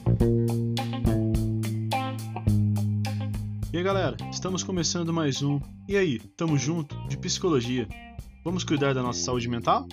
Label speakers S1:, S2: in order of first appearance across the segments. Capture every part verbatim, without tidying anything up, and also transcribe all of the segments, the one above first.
S1: E aí galera, estamos começando mais um E aí, tamo junto, de psicologia. Vamos cuidar da nossa saúde mental?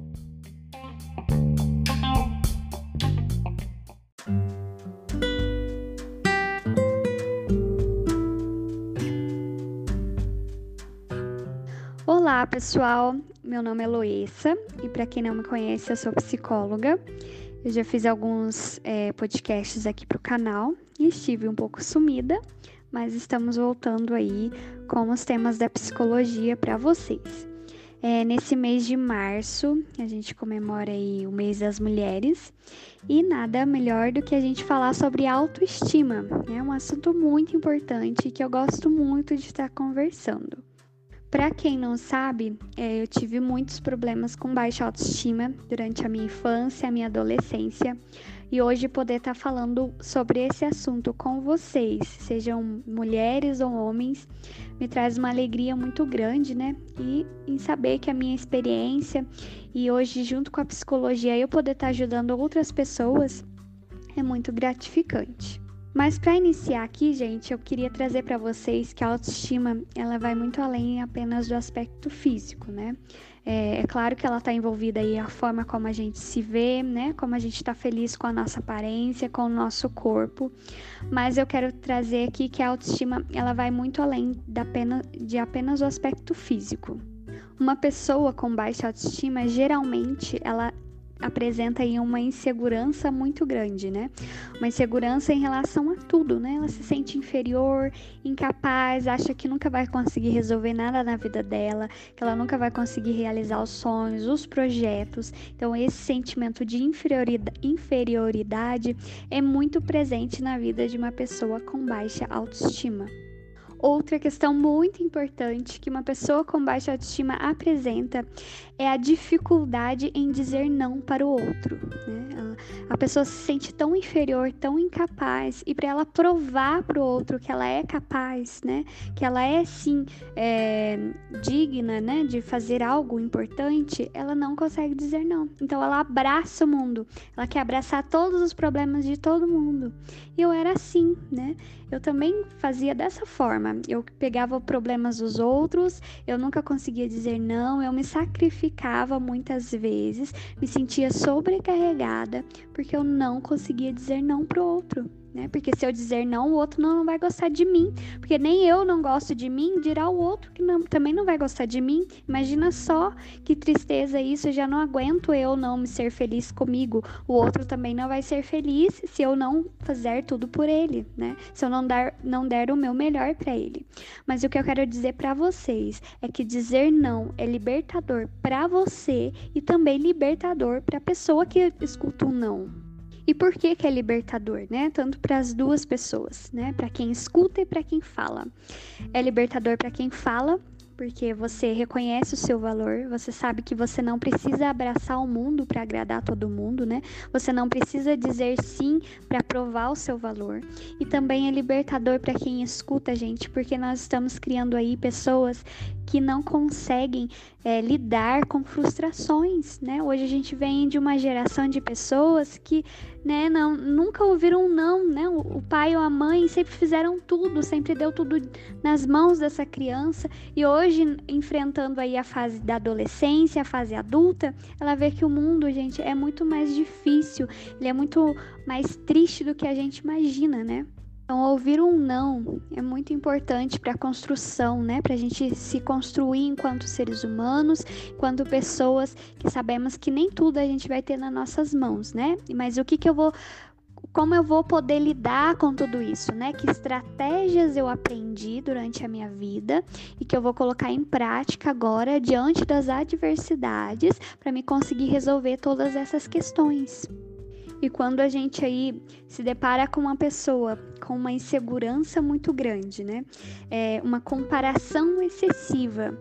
S2: Olá pessoal, meu nome é Heloísa e para quem não me conhece eu sou psicóloga. Eu já fiz alguns é, podcasts aqui para o canal e estive um pouco sumida, mas estamos voltando aí com os temas da psicologia para vocês. É, nesse mês de março, a gente comemora aí o mês das mulheres e nada melhor do que a gente falar sobre autoestima. É um assunto muito importante que eu gosto muito de estar conversando. Para quem não sabe, é, eu tive muitos problemas com baixa autoestima durante a minha infância, a minha adolescência. E hoje poder estar falando sobre esse assunto com vocês, sejam mulheres ou homens, me traz uma alegria muito grande, né? E em saber que a minha experiência e hoje junto com a psicologia eu poder estar ajudando outras pessoas é muito gratificante. Mas para iniciar aqui, gente, eu queria trazer para vocês que a autoestima, ela vai muito além apenas do aspecto físico, né? É, é claro que ela está envolvida aí a forma como a gente se vê, né? Como a gente está feliz com a nossa aparência, com o nosso corpo. Mas eu quero trazer aqui que a autoestima, ela vai muito além da pena, de apenas o aspecto físico. Uma pessoa com baixa autoestima, geralmente, ela apresenta aí uma insegurança muito grande, né? Uma insegurança em relação a tudo, né? Ela se sente inferior, incapaz, acha que nunca vai conseguir resolver nada na vida dela, que ela nunca vai conseguir realizar os sonhos, os projetos. Então, esse sentimento de inferioridade, inferioridade é muito presente na vida de uma pessoa com baixa autoestima. Outra questão muito importante que uma pessoa com baixa autoestima apresenta é a dificuldade em dizer não para o outro, né? A pessoa se sente tão inferior, tão incapaz, e para ela provar para o outro que ela é capaz, né? Que ela é sim é, digna, né? De fazer algo importante, ela não consegue dizer não. Então ela abraça o mundo, ela quer abraçar todos os problemas de todo mundo. E eu era assim, né? Eu também fazia dessa forma. Eu pegava problemas dos outros, eu nunca conseguia dizer não, eu me sacrificava muitas vezes, me sentia sobrecarregada, porque eu não conseguia dizer não pro outro, né? Porque se eu dizer não, o outro não vai gostar de mim, porque nem eu não gosto de mim, dirá o outro que não, também não vai gostar de mim. Imagina só que tristeza isso, eu já não aguento eu não me ser feliz comigo, o outro também não vai ser feliz se eu não fazer tudo por ele, né? Se eu não dar, não der o meu melhor para ele. Mas o que eu quero dizer para vocês é que dizer não é libertador para você e também libertador para a pessoa que escuta um não. E por que que é libertador, né? Tanto para as duas pessoas, né? Para quem escuta e para quem fala. É libertador para quem fala, porque você reconhece o seu valor, você sabe que você não precisa abraçar o mundo para agradar todo mundo, né? Você não precisa dizer sim para provar o seu valor. E também é libertador para quem escuta, gente, porque nós estamos criando aí pessoas que não conseguem é, lidar com frustrações, né? Hoje a gente vem de uma geração de pessoas que, né, não, nunca ouviram um não, né? O, o pai ou a mãe sempre fizeram tudo, sempre deu tudo nas mãos dessa criança, e hoje, enfrentando aí a fase da adolescência, a fase adulta, ela vê que o mundo, gente, é muito mais difícil, ele é muito mais triste do que a gente imagina, né? Então, ouvir um não é muito importante para a construção, né? Para a gente se construir enquanto seres humanos, enquanto pessoas que sabemos que nem tudo a gente vai ter nas nossas mãos, né? Mas o que que eu vou... Como eu vou poder lidar com tudo isso, né? Que estratégias eu aprendi durante a minha vida e que eu vou colocar em prática agora diante das adversidades para me conseguir resolver todas essas questões. E quando a gente aí se depara com uma pessoa com uma insegurança muito grande, né? É, uma comparação excessiva,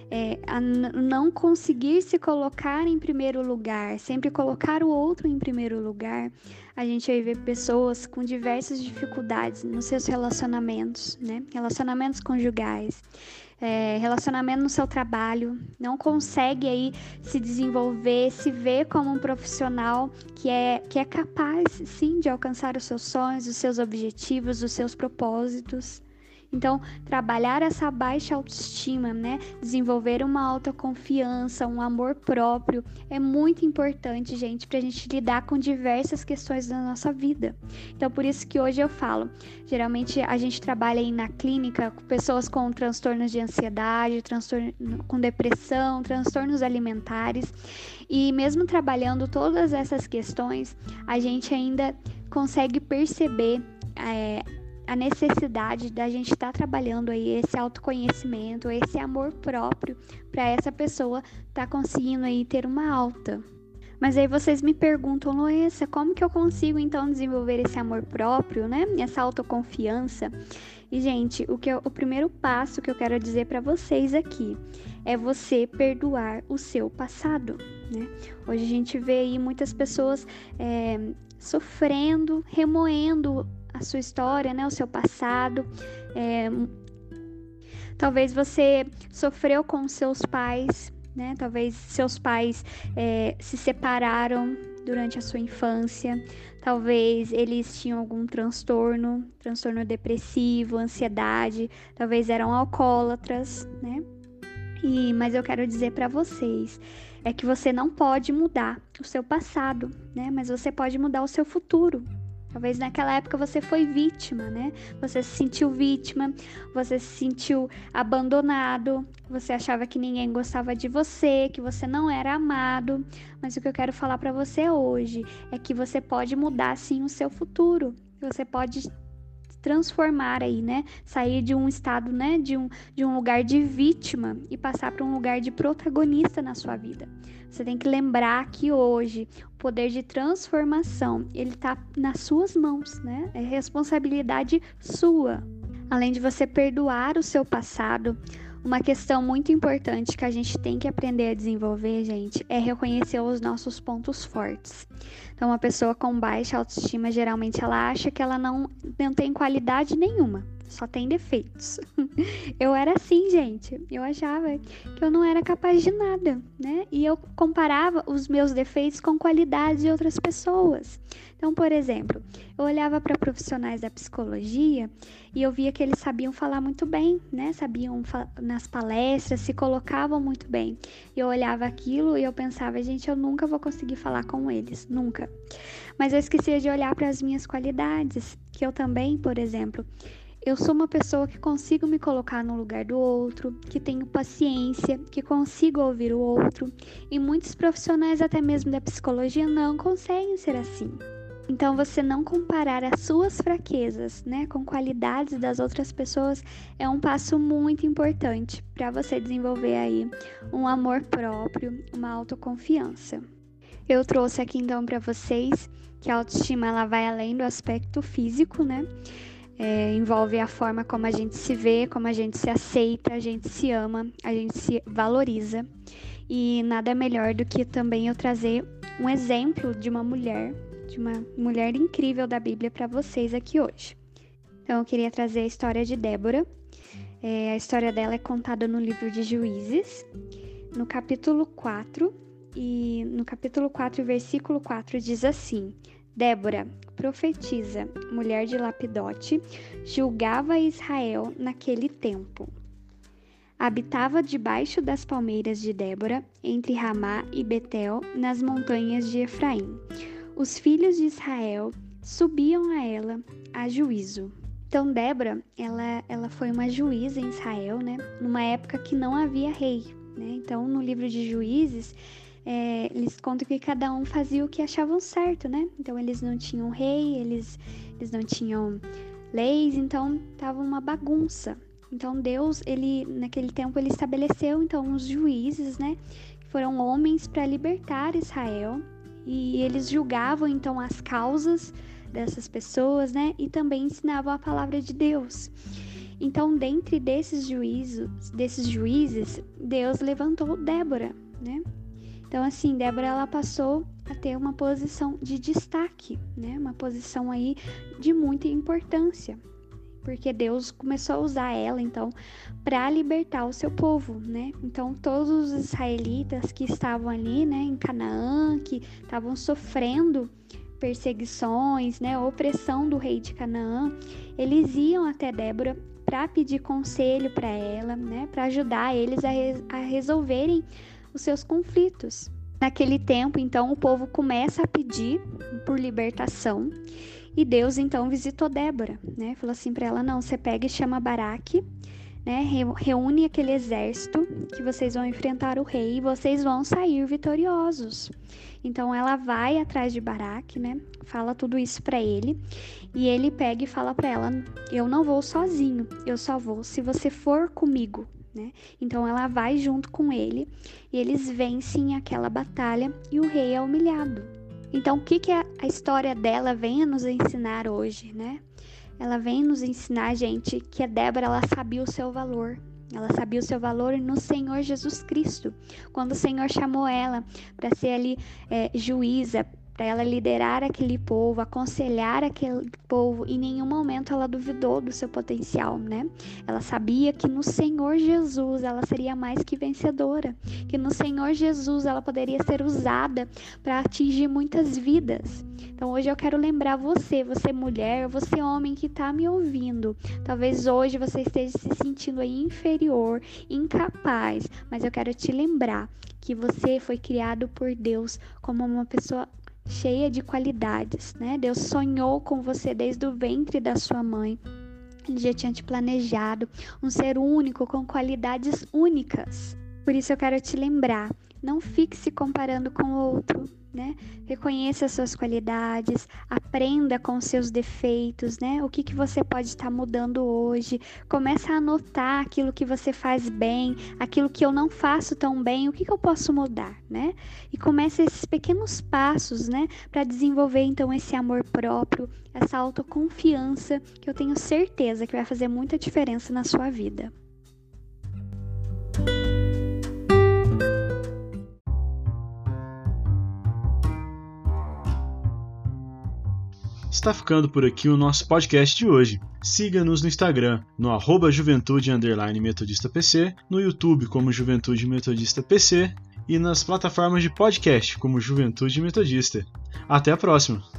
S2: é, a n- não conseguir se colocar em primeiro lugar, sempre colocar o outro em primeiro lugar, a gente vai ver pessoas com diversas dificuldades nos seus relacionamentos, né? Relacionamentos conjugais, é, relacionamento no seu trabalho, não consegue aí se desenvolver, se ver como um profissional que é, que é capaz, sim, de alcançar os seus sonhos, os seus objetivos, os seus propósitos. Então, trabalhar essa baixa autoestima, né? Desenvolver uma autoconfiança, um amor próprio, é muito importante, gente, para a gente lidar com diversas questões da nossa vida. Então, por isso que hoje eu falo, geralmente a gente trabalha aí na clínica com pessoas com transtornos de ansiedade, transtorno, com depressão, transtornos alimentares, e mesmo trabalhando todas essas questões, a gente ainda consegue perceber é, a necessidade da gente estar tá trabalhando aí esse autoconhecimento, esse amor próprio para essa pessoa estar tá conseguindo aí ter uma alta. Mas aí vocês me perguntam, Loessa, como que eu consigo então desenvolver esse amor próprio, né? Essa autoconfiança? E gente, o, que eu, o primeiro passo que eu quero dizer para vocês aqui é você perdoar o seu passado, né? Hoje a gente vê aí muitas pessoas é, sofrendo, remoendo a sua história, né, o seu passado. É, talvez você sofreu com seus pais, né? Talvez seus pais é, se separaram durante a sua infância. Talvez eles tinham algum transtorno, transtorno depressivo, ansiedade. Talvez eram alcoólatras, né? E, mas eu quero dizer para vocês é que você não pode mudar o seu passado, né? Mas você pode mudar o seu futuro. Talvez naquela época você foi vítima, né? Você se sentiu vítima, você se sentiu abandonado, você achava que ninguém gostava de você, que você não era amado. Mas o que eu quero falar para você hoje é que você pode mudar sim o seu futuro. Você pode transformar aí, né? Sair de um estado, né? De um, de um lugar de vítima e passar para um lugar de protagonista na sua vida. Você tem que lembrar que hoje o poder de transformação, ele tá nas suas mãos, né? É responsabilidade sua. Além de você perdoar o seu passado, uma questão muito importante que a gente tem que aprender a desenvolver, gente, é reconhecer os nossos pontos fortes. Então, uma pessoa com baixa autoestima, geralmente ela acha que ela não, não tem qualidade nenhuma, só tem defeitos. Eu era assim, gente. Eu achava que eu não era capaz de nada, né? E eu comparava os meus defeitos com qualidades de outras pessoas. Então, por exemplo, eu olhava para profissionais da psicologia e eu via que eles sabiam falar muito bem, né? Sabiam fa- nas palestras, se colocavam muito bem. E eu olhava aquilo e eu pensava, gente, eu nunca vou conseguir falar com eles, nunca. Mas eu esquecia de olhar para as minhas qualidades, que eu também, por exemplo, eu sou uma pessoa que consigo me colocar no lugar do outro, que tenho paciência, que consigo ouvir o outro. E muitos profissionais, até mesmo da psicologia, não conseguem ser assim. Então, você não comparar as suas fraquezas, né, com qualidades das outras pessoas é um passo muito importante para você desenvolver aí um amor próprio, uma autoconfiança. Eu trouxe aqui então para vocês que a autoestima ela vai além do aspecto físico, né? É, envolve a forma como a gente se vê, como a gente se aceita, a gente se ama, a gente se valoriza. E nada melhor do que também eu trazer um exemplo de uma mulher, de uma mulher incrível da Bíblia para vocês aqui hoje. Então eu queria trazer a história de Débora. É, a história dela é contada no livro de Juízes, no capítulo quatro, e no capítulo quatro, versículo quatro diz assim: Débora, profetisa, mulher de Lapidote, julgava Israel naquele tempo. Habitava debaixo das palmeiras de Débora, entre Ramá e Betel, nas montanhas de Efraim. Os filhos de Israel subiam a ela a juízo. Então, Débora, ela, ela foi uma juíza em Israel, né? Numa época que não havia rei, né? Então, no livro de Juízes, é, eles contam que cada um fazia o que achavam certo, né? Então, eles não tinham rei, eles, eles não tinham leis, então estava uma bagunça. Então, Deus, ele, naquele tempo, ele estabeleceu, então, os juízes, né? Que foram homens para libertar Israel. E eles julgavam, então, as causas dessas pessoas, né? E também ensinavam a palavra de Deus. Então, dentre desses juízos, desses juízes, Deus levantou Débora, né? Então, assim, Débora, ela passou a ter uma posição de destaque, né? Uma posição aí de muita importância, porque Deus começou a usar ela, então, para libertar o seu povo, né? Então, todos os israelitas que estavam ali, né, em Canaã, que estavam sofrendo perseguições, né, opressão do rei de Canaã, eles iam até Débora para pedir conselho para ela, né, para ajudar eles a, re- a resolverem os seus conflitos. Naquele tempo, então, o povo começa a pedir por libertação e Deus, então, visitou Débora, né? Falou assim para ela, não, você pega e chama Baraque, né? Reúne aquele exército que vocês vão enfrentar o rei e vocês vão sair vitoriosos. Então, ela vai atrás de Baraque, né? Fala tudo isso para ele e ele pega e fala para ela, eu não vou sozinho, eu só vou se você for comigo. Né? Então ela vai junto com ele e eles vencem aquela batalha e o rei é humilhado. Então o que, que a história dela vem a nos ensinar hoje, né? Ela vem nos ensinar, gente, que a Débora, ela sabia o seu valor. Ela sabia o seu valor no Senhor Jesus Cristo. Quando o Senhor chamou ela para ser ali é, juíza, para ela liderar aquele povo, aconselhar aquele povo, em nenhum momento ela duvidou do seu potencial, né? Ela sabia que no Senhor Jesus ela seria mais que vencedora, que no Senhor Jesus ela poderia ser usada para atingir muitas vidas. Então hoje eu quero lembrar você, você mulher, você homem que está me ouvindo. Talvez hoje você esteja se sentindo aí inferior, incapaz, mas eu quero te lembrar que você foi criado por Deus como uma pessoa cheia de qualidades, né? Deus sonhou com você desde o ventre da sua mãe. Ele já tinha te planejado, um ser único com qualidades únicas. Por isso eu quero te lembrar, não fique se comparando com o outro, né? Reconheça as suas qualidades, aprenda com os seus defeitos, né? O que, que você pode estar mudando hoje. Começa a anotar aquilo que você faz bem, aquilo que eu não faço tão bem, o que, que eu posso mudar, né? E comece esses pequenos passos, né? Para desenvolver, então, esse amor próprio, essa autoconfiança, que eu tenho certeza que vai fazer muita diferença na sua vida.
S1: Está ficando por aqui o nosso podcast de hoje. Siga-nos no Instagram, no arroba juventude underline metodista pc, no YouTube como Juventude Metodista P C e nas plataformas de podcast como Juventude Metodista. Até a próxima!